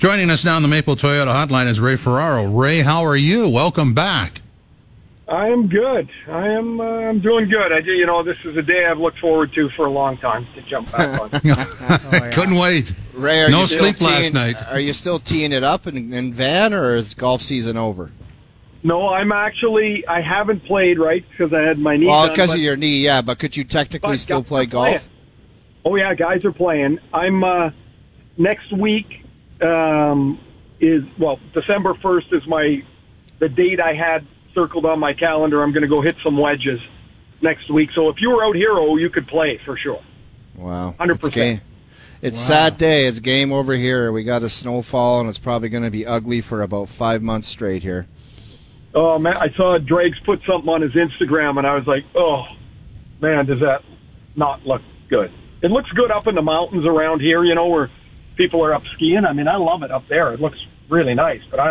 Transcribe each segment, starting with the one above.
Joining us now on the Maple Toyota Hotline is Ray Ferraro. Ray, how are you? Welcome back. I am good. I'm doing good. This is a day I've looked forward to for a long time to jump back on. Couldn't wait. Ray, no sleep last night. Are you still teeing it up in Van, or is golf season over? No, I haven't played, right, because I had my knee Well, done, because of your knee, yeah, but could you technically still play golf? Playing. Oh, yeah, guys are playing. I'm, next week December 1st is the date I had circled on my calendar. I'm going to go hit some wedges next week. So if you were out here, you could play for sure. Wow. 100%. It's sad day. It's game over here. We got a snowfall, and it's probably going to be ugly for about 5 months straight here. Oh, man, I saw Drags put something on his Instagram, and I was like, oh, man, does that not look good? It looks good up in the mountains around here, where people are up skiing. I mean, I love it up there. It looks really nice, but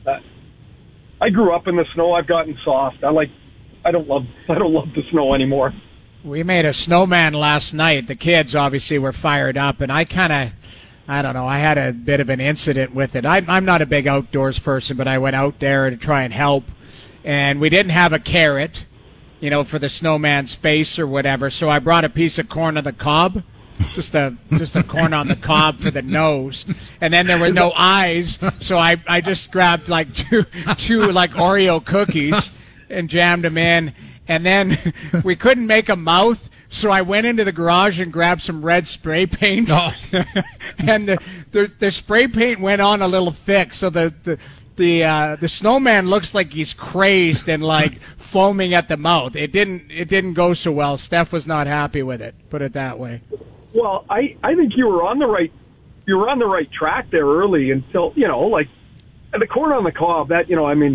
I grew up in the snow. I've gotten soft. I don't love the snow anymore. We made a snowman last night. The kids obviously were fired up, and I don't know, I had a bit of an incident with it. I'm not a big outdoors person, but I went out there to try and help, and we didn't have a carrot, for the snowman's face or whatever, so I brought a piece of corn on the cob, just a corn on the cob for the nose, and then there were no eyes, so I just grabbed like two like Oreo cookies and jammed them in, and then we couldn't make a mouth. So I went into the garage and grabbed some red spray paint, and the spray paint went on a little thick, so the snowman looks like he's crazed and like foaming at the mouth. It didn't go so well. Steph was not happy with it. Put it that way. Well, I think you were on the right track there early until the corn on the cob. That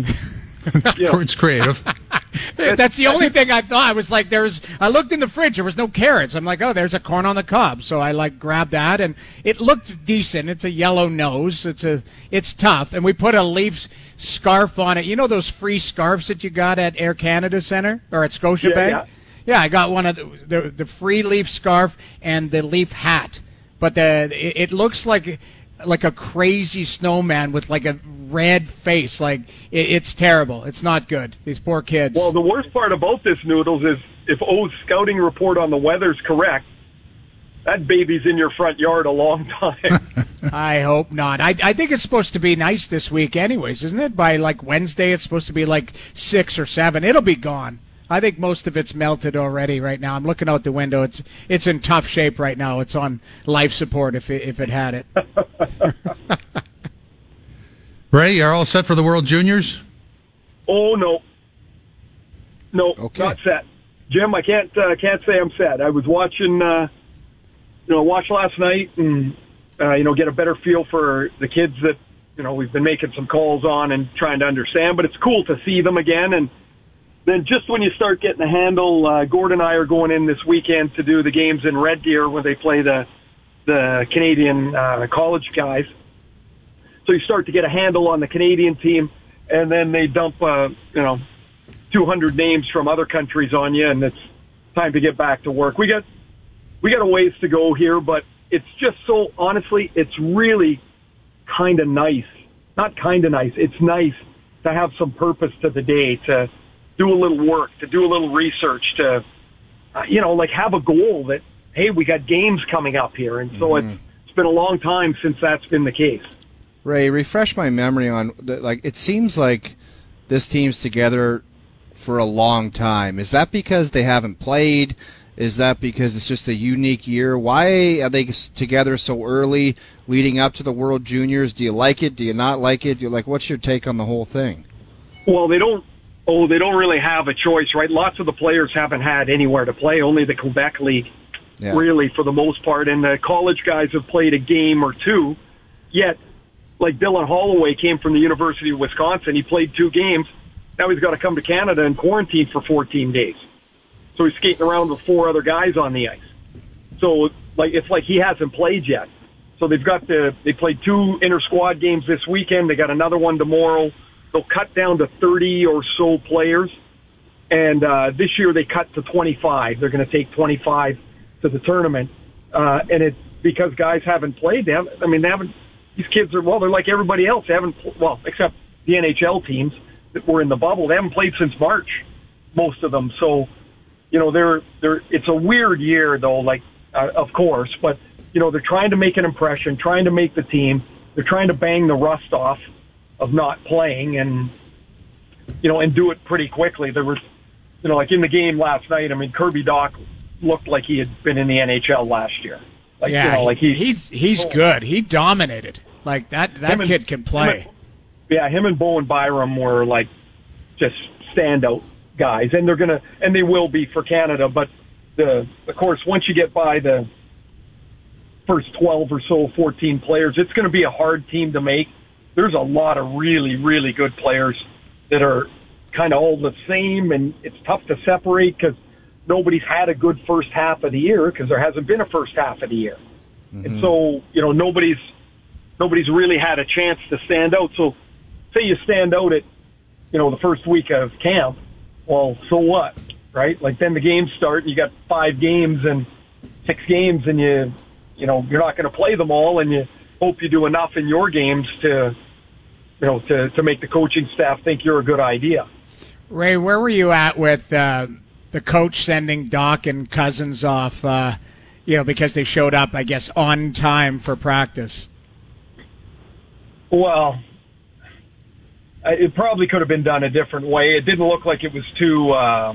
It's creative. That's the only thing I thought. I was like, I looked in the fridge. There was no carrots. I'm like, oh, there's a corn on the cob. So I grabbed that, and it looked decent. It's a yellow nose. It's tough. And we put a leaf scarf on it. You know those free scarves that you got at Air Canada Center or at Scotiabank? Yeah, I got one of the free leaf scarf and the leaf hat. But it looks like a crazy snowman with like a red face. It's terrible. It's not good. These poor kids. Well, the worst part about this, Noodles, is if O's scouting report on the weather's correct, that baby's in your front yard a long time. I hope not. I think it's supposed to be nice this week anyways, isn't it? By Wednesday, it's supposed to be 6 or 7. It'll be gone. I think most of it's melted already right now. I'm looking out the window. It's in tough shape right now. It's on life support if it had it. Ray, you're all set for the World Juniors? Oh, no. No, okay. Not set. Jim, I can't say I'm set. I was watching, watch last night and, get a better feel for the kids that, we've been making some calls on and trying to understand, but it's cool to see them again. And then just when you start getting a handle, Gord and I are going in this weekend to do the games in Red Deer where they play the Canadian college guys. So you start to get a handle on the Canadian team, and then they dump, 200 names from other countries on you, and it's time to get back to work. We got a ways to go here, but it's just so, honestly, it's really kind of nice. Not kind of nice. It's nice to have some purpose to the day, to do a little work, to do a little research, to, have a goal that, hey, we got games coming up here. And so it's been a long time since that's been the case. Ray, refresh my memory on, it seems like this team's together for a long time. Is that because they haven't played? Is that because it's just a unique year? Why are they together so early leading up to the World Juniors? Do you like it? Do you not like it? What's your take on the whole thing? Well, they don't really have a choice, right? Lots of the players haven't had anywhere to play, only the Quebec League, really, for the most part. And the college guys have played a game or two, yet, Dylan Holloway came from the University of Wisconsin. He played 2 games. Now he's got to come to Canada and quarantine for 14 days. So he's skating around with 4 other guys on the ice. So, it's like he hasn't played yet. So they played 2 inter-squad games this weekend. They got another one tomorrow. They'll cut down to 30 or so players. And this year they cut to 25. They're going to take 25 to the tournament. And it's because guys haven't played. They haven't these kids are, well, they're like everybody else. They haven't, well, except the NHL teams that were in the bubble. They haven't played since March, most of them. So, you know, it's a weird year though, like, of course, but, you know, they're trying to make an impression, trying to make the team. They're trying to bang the rust off of not playing and, you know, and do it pretty quickly. There was, you know, like in the game last night, I mean, Kirby Dach looked like he had been in the NHL last year. Like, yeah, you know, like he's good. He dominated. Like that kid can play. Him and Bowen Byram were like just standout guys, and they will be for Canada. But of course, once you get by the first 12 or so, 14 players, it's going to be a hard team to make. There's a lot of really, really good players that are kind of all the same, and it's tough to separate because nobody's had a good first half of the year because there hasn't been a first half of the year. Mm-hmm. And so, you know, nobody's really had a chance to stand out. So say you stand out at, you know, the first week of camp, well, so what, right? Like then the games start and you got 5 games and 6 games and you know, you're not going to play them all and you hope you do enough in your games to, you know, to make the coaching staff think you're a good idea. Ray, where were you at with the coach sending Dach and Cousins off, you know, because they showed up, I guess, on time for practice? Well, it probably could have been done a different way. It didn't look like it was too,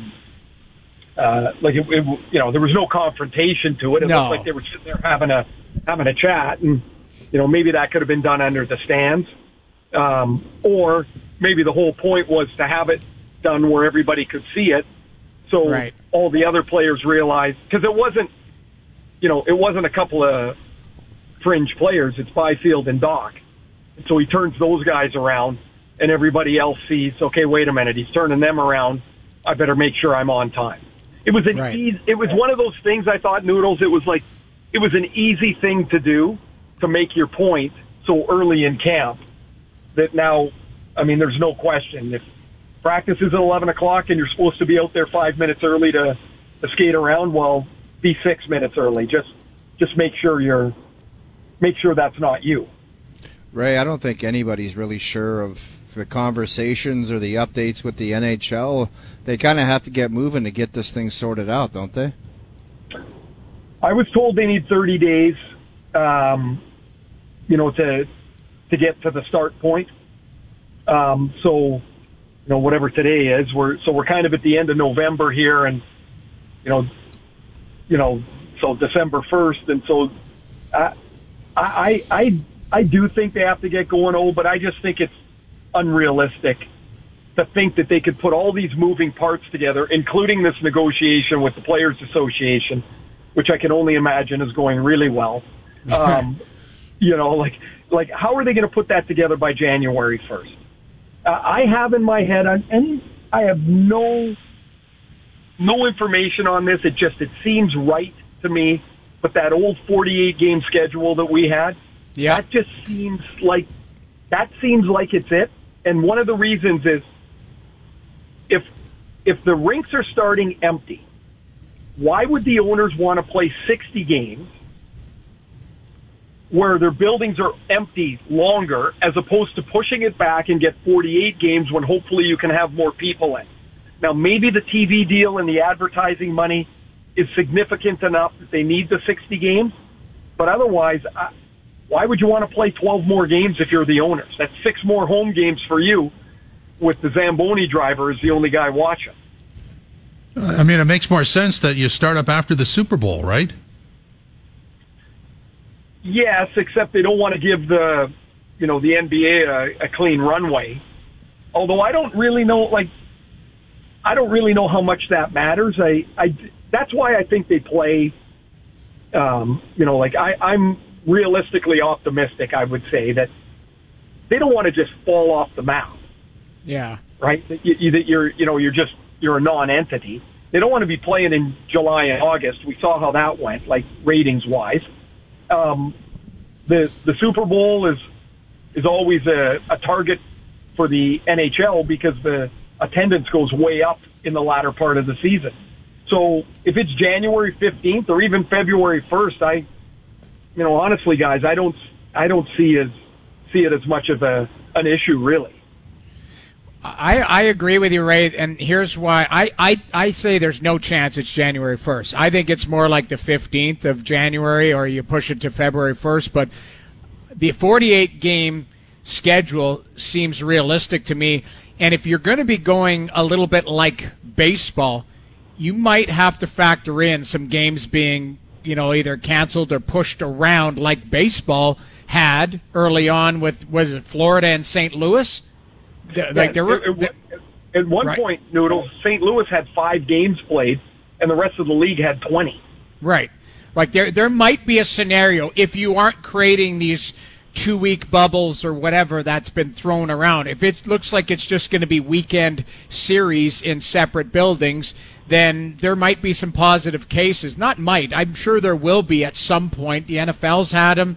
like it, you know, there was no confrontation to it. It looked like they were sitting there having a chat, and you know, maybe that could have been done under the stands, or maybe the whole point was to have it done where everybody could see it. So all the other players realized, because it wasn't a couple of fringe players. It's Byfield and Dach. And so he turns those guys around, and everybody else sees, okay, wait a minute, he's turning them around. I better make sure I'm on time. It was it was one of those things I thought, Noodles, it was an easy thing to do to make your point so early in camp that now, I mean, there's no question. If practice is at 11 o'clock and you're supposed to be out there 5 minutes early to skate around, well, be 6 minutes early. Just make sure that's not you. Ray, I don't think anybody's really sure of the conversations or the updates with the NHL. They kind of have to get moving to get this thing sorted out, don't they? I was told they need 30 days, you know, to get to the start point. So, you know, whatever today is, we're kind of at the end of November here, and you know, so December 1st, and so I do think they have to get going, but I just think it's unrealistic to think that they could put all these moving parts together, including this negotiation with the Players Association, which I can only imagine is going really well. You know, like how are they going to put that together by January 1st? I have in my head, and I have no information on this. It seems right to me. But that old 48-game schedule that we had, that just seems like it's it. And one of the reasons is if the rinks are starting empty, why would the owners want to play 60 games where their buildings are empty longer as opposed to pushing it back and get 48 games when hopefully you can have more people in? Now, maybe the TV deal and the advertising money is significant enough that they need the 60 games, but otherwise, why would you want to play 12 more games if you're the owners? That's 6 more home games for you with the Zamboni driver as the only guy watching. I mean, it makes more sense that you start up after the Super Bowl, right? Yes, except they don't want to give the NBA a clean runway. Although I don't really know how much that matters. That's why I think they play. I'm realistically optimistic. I would say that they don't want to just fall off the map. Yeah. Right. That you're a non-entity. They don't want to be playing in July and August. We saw how that went, like ratings wise. The Super Bowl is always a target for the NHL because the attendance goes way up in the latter part of the season. So if it's January 15th or even February 1st, honestly, guys, I don't see as see it as much of an issue, really. I agree with you, Ray, and here's why. I say there's no chance it's January 1st. I think it's more like the 15th of January, or you push it to February 1st, but the 48-game schedule seems realistic to me, and if you're going to be going a little bit like baseball, you might have to factor in some games being, either canceled or pushed around like baseball had early on with, was it Florida and St. Louis? At one point, Noodles, St. Louis had 5 games played, and the rest of the league had 20. Right. Like there might be a scenario if you aren't creating these 2-week bubbles or whatever that's been thrown around. If it looks like it's just going to be weekend series in separate buildings, then there might be some positive cases. Not might. I'm sure there will be at some point. The NFL's had them.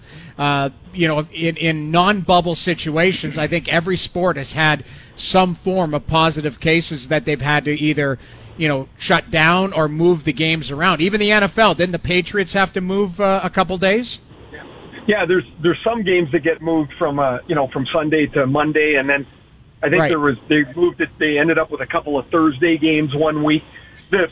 In non-bubble situations, I think every sport has had some form of positive cases that they've had to either, shut down or move the games around. Even the NFL, didn't the Patriots have to move a couple days? Yeah, there's some games that get moved from from Sunday to Monday, and then I think they moved it. They ended up with a couple of Thursday games one week. There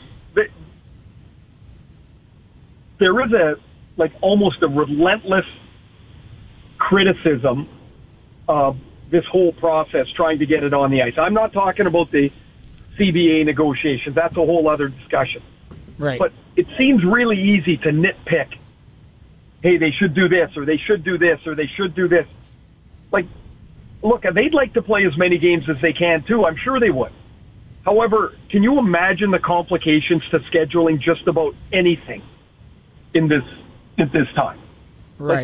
is almost a relentless criticism of this whole process, trying to get it on the ice. I'm not talking about the CBA negotiations. That's a whole other discussion. Right. But it seems really easy to nitpick. Hey, they should do this, or they should do this, or they should do this. Look, they'd like to play as many games as they can, too. I'm sure they would. However, can you imagine the complications to scheduling just about anything at this time? Right.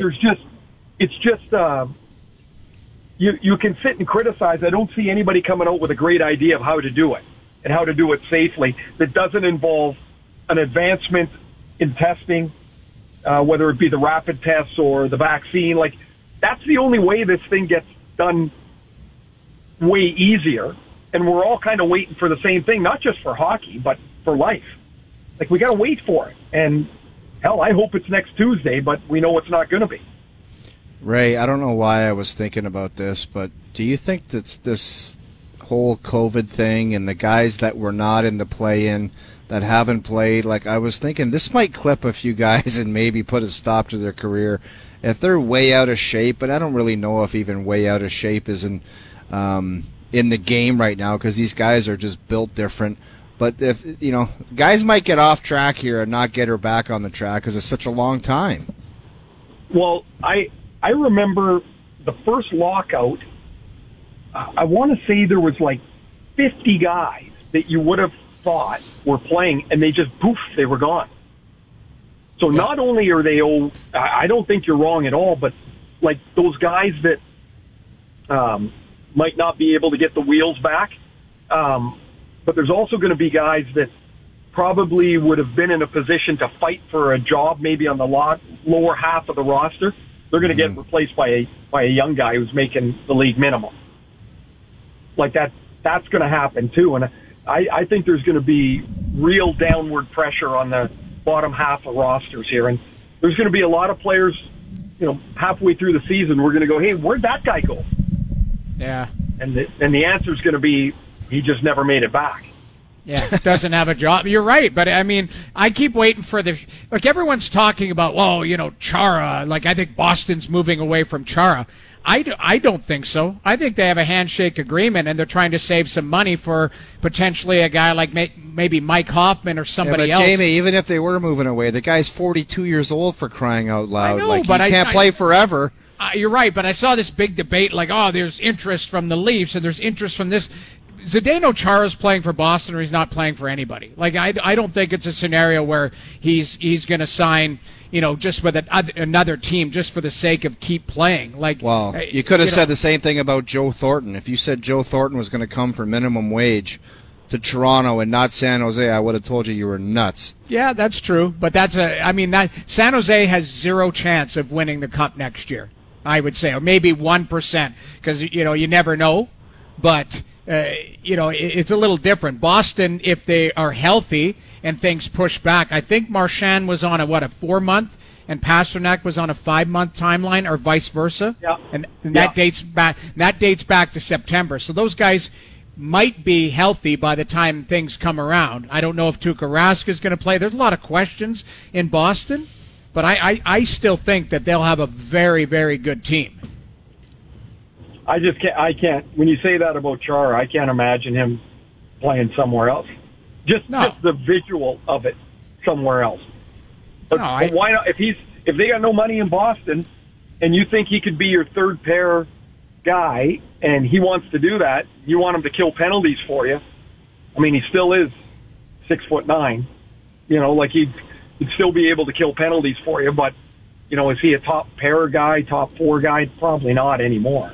You can sit and criticize. I don't see anybody coming out with a great idea of how to do it and how to do it safely that doesn't involve an advancement in testing, whether it be the rapid tests or the vaccine. That's the only way this thing gets done way easier. And we're all kind of waiting for the same thing, not just for hockey, but for life. We got to wait for it. And hell, I hope it's next Tuesday, but we know it's not going to be. Ray, I don't know why I was thinking about this, but do you think that this whole COVID thing and the guys that were not in the play-in that haven't played, I was thinking this might clip a few guys and maybe put a stop to their career if they're way out of shape, but I don't really know if even way out of shape is in the game right now because these guys are just built different. But if guys might get off track here and not get her back on the track because it's such a long time. Well, I remember the first lockout. I want to say there was 50 guys that you would have thought were playing, and they just poof, they were gone. So not only are they old, I don't think you're wrong at all, but those guys that might not be able to get the wheels back. But there's also going to be guys that probably would have been in a position to fight for a job, maybe on the lower half of the roster. They're going to get replaced by a young guy who's making the league minimum. That's going to happen too. And I think there's going to be real downward pressure on the bottom half of rosters here. And there's going to be a lot of players, halfway through the season, we're going to go, hey, where'd that guy go? Yeah. And the answer is going to be, he just never made it back. Yeah, doesn't have a job. You're right, but I mean, I keep waiting for everyone's talking about, Chara. I think Boston's moving away from Chara. I don't think so. I think they have a handshake agreement, and they're trying to save some money for potentially a guy like maybe Mike Hoffman or somebody else. Jamie, even if they were moving away, the guy's 42 years old, for crying out loud. I know, but he can't play forever. You're right, but I saw this big debate there's interest from the Leafs and there's interest from this. Zdeno Chara's playing for Boston, or he's not playing for anybody. I don't think it's a scenario where he's going to sign, just with another team just for the sake of keep playing. You could have said the same thing about Joe Thornton. If you said Joe Thornton was going to come for minimum wage to Toronto and not San Jose, I would have told you were nuts. Yeah, that's true, but San Jose has zero chance of winning the Cup next year, I would say, or maybe 1%, because you never know, but. It's a little different. Boston, if they are healthy and things push back, I think Marchand was on a 4-month, and Pasternak was on a 5-month timeline, or vice versa. Yeah. And that dates back. That dates back to September. So those guys might be healthy by the time things come around. I don't know if Tuukka Rask is going to play. There's a lot of questions in Boston, but I still think that they'll have a very, very good team. I just can't. I can't. When you say that about Chara, I can't imagine him playing somewhere else. Just the visual of it somewhere else. But why not? If they got no money in Boston, and you think he could be your third pair guy, and he wants to do that, you want him to kill penalties for you. I mean, he still is 6'9". You know, like he'd still be able to kill penalties for you. But you know, is he a top pair guy, top 4 guy? Probably not anymore.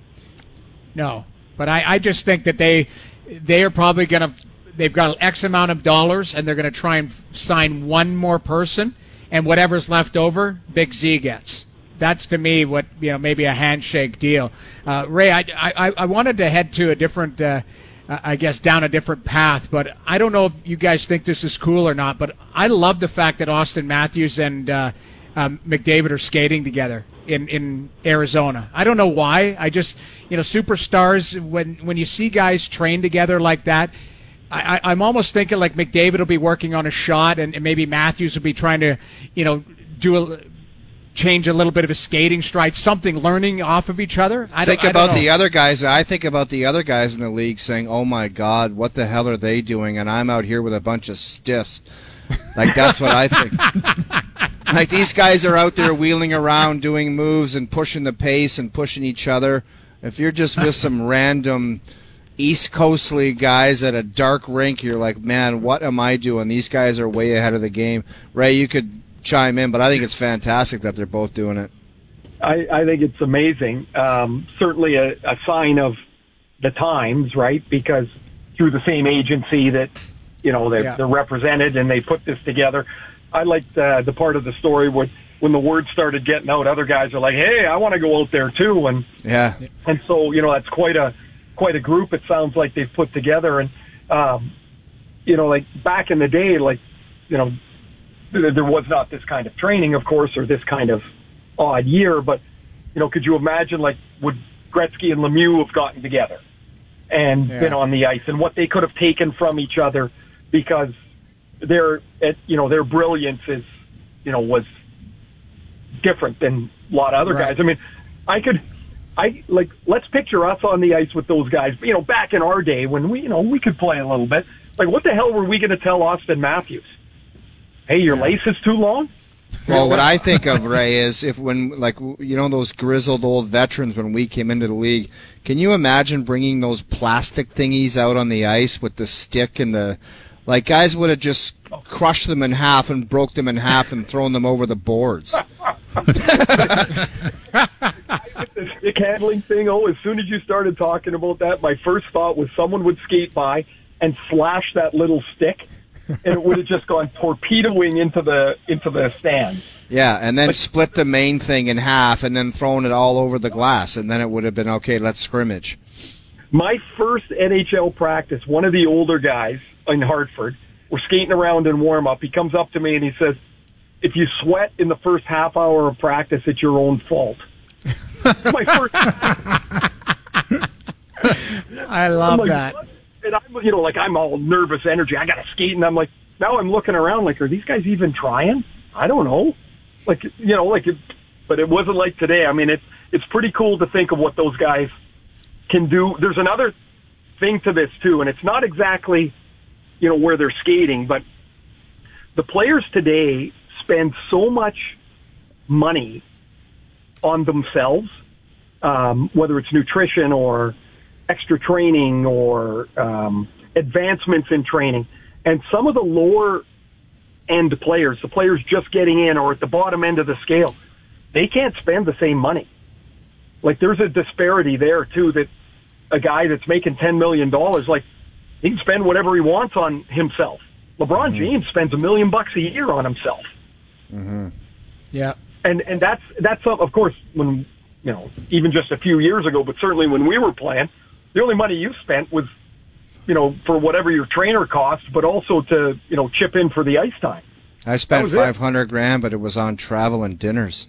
No, but I just think that they are probably going to. They've got X amount of dollars, and they're going to try and sign one more person, and whatever's left over, Big Z gets. That's to me what, you know, maybe a handshake deal. Ray, I wanted to head to a different, I guess, down a different path, but I don't know if you guys think this is cool or not. But I love the fact that Auston Matthews and McDavid are skating together in Arizona. I don't know why. I just, you know, superstars, when you see guys train together like that, I'm almost thinking like McDavid will be working on a shot, and maybe Matthews will be trying to, you know, change a little bit of his skating stride, something, learning off of each other. I think about the other guys in the league saying, "Oh my God, what the hell are they doing?" And I'm out here with a bunch of stiffs. Like, that's what I think. Like, these guys are out there wheeling around, doing moves and pushing the pace and pushing each other. If you're just with some random East Coast League guys at a dark rink, you're like, man, what am I doing? These guys are way ahead of the game. Ray, you could chime in, but I think it's fantastic that they're both doing it. I think it's amazing. Certainly a sign of the times, right? Because through the same agency that, you know, they're represented and they put this together. I liked the part of the story where when the word started getting out, other guys are like, hey, I want to go out there too. And so, you know, that's quite a group, it sounds like they've put together. And, you know, like back in the day, like, you know, there was not this kind of training, of course, or this kind of odd year. But, you know, could you imagine, like, would Gretzky and Lemieux have gotten together and been on the ice, and what they could have taken from each other, because their brilliance is, you know, was different than a lot of other guys. I mean, let's picture us on the ice with those guys. You know, back in our day when we could play a little bit. Like, what the hell were we going to tell Auston Matthews? Hey, your lace is too long? Well, what I think of, Ray, is those grizzled old veterans when we came into the league, can you imagine bringing those plastic thingies out on the ice with the stick and guys would have just crushed them in half and broke them in half and thrown them over the boards. The stick handling thing, as soon as you started talking about that, my first thought was someone would skate by and slash that little stick, and it would have just gone torpedoing into the stand. Yeah, and then split the main thing in half and then thrown it all over the glass, and then it would have been, okay, let's scrimmage. My first NHL practice, one of the older guys in Hartford, we're skating around in warm-up. He comes up to me and he says, if you sweat in the first half hour of practice, it's your own fault. My first. I love that. What? And I'm all nervous energy. I got to skate, and I'm like, now I'm looking around like, are these guys even trying? I don't know. But it wasn't like today. I mean, it's pretty cool to think of what those guys can do. There's another thing to this too, and it's not exactly, where they're skating, but the players today spend so much money on themselves, whether it's nutrition or extra training or advancements in training. And some of the lower end players, the players just getting in or at the bottom end of the scale, they can't spend the same money. Like, there's a disparity there too, that a guy that's making $10 million, like, he can spend whatever he wants on himself. LeBron James spends $1 million a year on himself. Mm-hmm. Yeah. And that's of course, when, even just a few years ago, but certainly when we were playing, the only money you spent was, for whatever your trainer cost, but also to, chip in for the ice time. I spent That was it. $500 but it was on travel and dinners.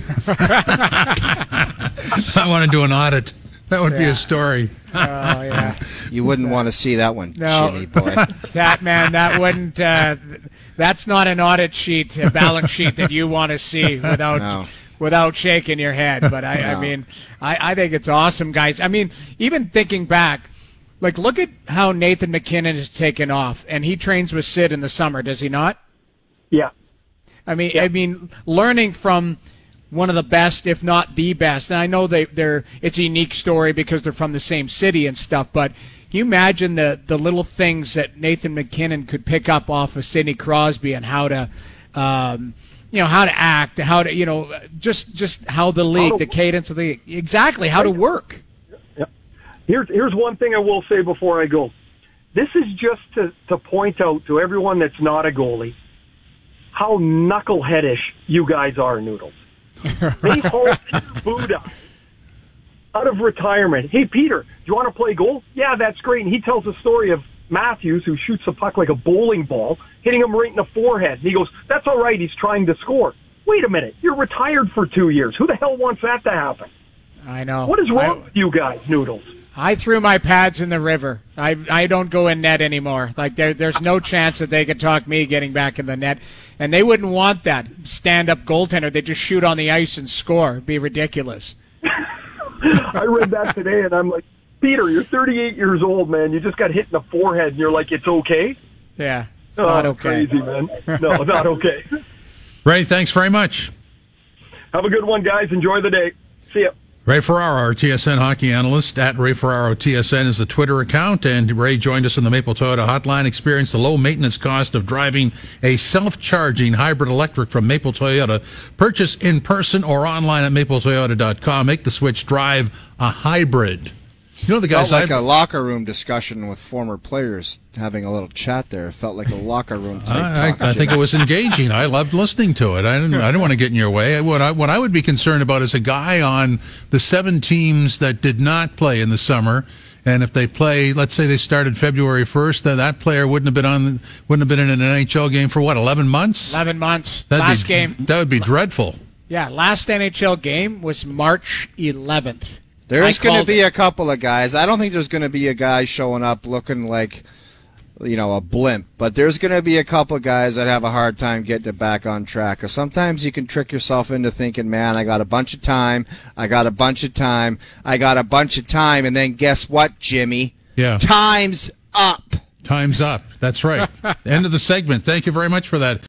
I want to do an audit. That would be Yeah. a story. Oh, yeah. You wouldn't want to see that one, No. Jimmy boy. That wouldn't, that's not an audit sheet, a balance sheet that you want to see No. without shaking your head. But I No. mean, I think it's awesome, guys. I mean, even thinking back, like, look at how Nathan McKinnon has taken off, and he trains with Sid in the summer, does he not? Yeah. I mean, learning from one of the best, if not the best. And I know it's a unique story because they're from the same city and stuff. But can you imagine the little things that Nathan McKinnon could pick up off of Sidney Crosby and how to, how to act, how to, just how the league, the cadence of the exactly how to work. Here's one thing I will say before I go. This is just to point out to everyone that's not a goalie how knuckleheadish you guys are, Noodles. They hauled Buddha out of retirement. Hey, Peter, do you want to play goal? Yeah, that's great. And he tells the story of Matthews, who shoots the puck like a bowling ball, hitting him right in the forehead. And he goes, that's all right, he's trying to score. Wait a minute, you're retired for 2 years. Who the hell wants that to happen? I know. What is wrong with you guys, Noodles? I threw my pads in the river. I don't go in net anymore. Like there's no chance that they could talk me getting back in the net, and they wouldn't want that stand-up goaltender. They just shoot on the ice and score. It'd be ridiculous. I read that today, and I'm like, Peter, you're 38 years old, man. You just got hit in the forehead, and you're like, it's okay? Yeah, it's not okay. Crazy, man. No, not okay. Ray, thanks very much. Have a good one, guys. Enjoy the day. See ya. Ray Ferraro, our TSN hockey analyst. At Ray Ferraro TSN is the Twitter account. And Ray joined us on the Maple Toyota hotline. Experience the low maintenance cost of driving a self-charging hybrid electric from Maple Toyota. Purchase in person or online at mapletoyota.com. Make the switch. Drive a hybrid. You know the guys. Felt like a locker room discussion with former players having a little chat there. It felt like a locker room type talk. I think it was engaging. I loved listening to it. I didn't want to get in your way. What I would be concerned about is a guy on the 7 teams that did not play in the summer, and if they play, let's say they started February 1st, that player wouldn't have been in an NHL game for 11 months. 11 months. Last game. That would be dreadful. Yeah, last NHL game was March 11th. There's going to be a couple of guys. I don't think there's going to be a guy showing up looking like, a blimp. But there's going to be a couple of guys that have a hard time getting it back on track. Because sometimes you can trick yourself into thinking, man, I got a bunch of time. And then guess what, Jimmy? Yeah. Time's up. Time's up. That's right. End of the segment. Thank you very much for that.